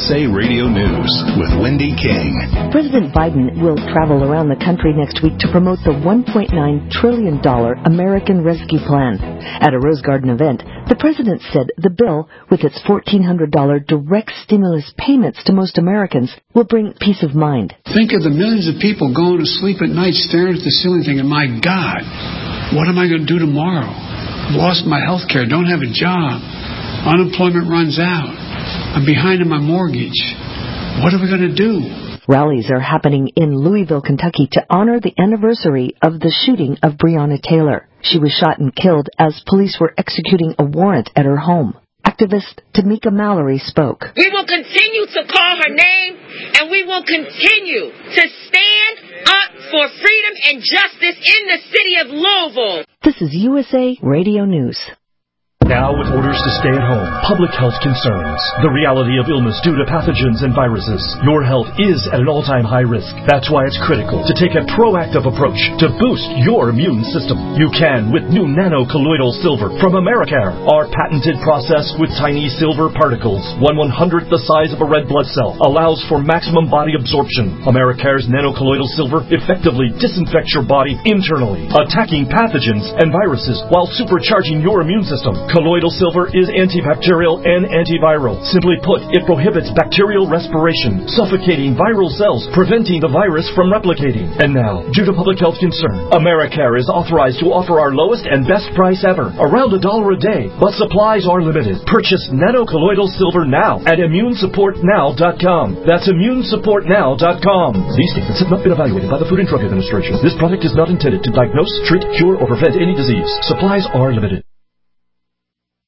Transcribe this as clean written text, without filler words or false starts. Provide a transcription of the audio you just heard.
USA Radio News with Wendy King. President Biden will travel around the country next week to promote the $1.9 trillion American Rescue Plan. At a Rose Garden event, the president said the bill, with its $1,400 direct stimulus payments to most Americans, will bring peace of mind. Think of the millions of people going to sleep at night staring at the ceiling thinking, my God, what am I going to do tomorrow? I've lost my health care, don't have a job. Unemployment runs out. I'm behind on my mortgage. What are we going to do? Rallies are happening in Louisville, Kentucky to honor the anniversary of the shooting of Breonna Taylor. She was shot and killed as police were executing a warrant at her home. Activist Tamika Mallory spoke. We will continue to call her name, and we will continue to stand up for freedom and justice in the city of Louisville. This is USA Radio News. Now, with orders to stay at home, public health concerns, the reality of illness due to pathogens and viruses, your health is at an all-time high risk. That's why it's critical to take a proactive approach to boost your immune system. You can with new nano-colloidal silver from Americare. Our patented process with tiny silver particles, 1/100th the size of a red blood cell, allows for maximum body absorption. Americare's nano-colloidal silver effectively disinfects your body internally, attacking pathogens and viruses while supercharging your immune system. Colloidal silver is antibacterial and antiviral. Simply put, it prohibits bacterial respiration, suffocating viral cells, preventing the virus from replicating. And now, due to public health concern, Americare is authorized to offer our lowest and best price ever, around $1 a day, but supplies are limited. Purchase nano-colloidal silver now at immunesupportnow.com. That's immunesupportnow.com. These statements have not been evaluated by the Food and Drug Administration. This product is not intended to diagnose, treat, cure, or prevent any disease. Supplies are limited.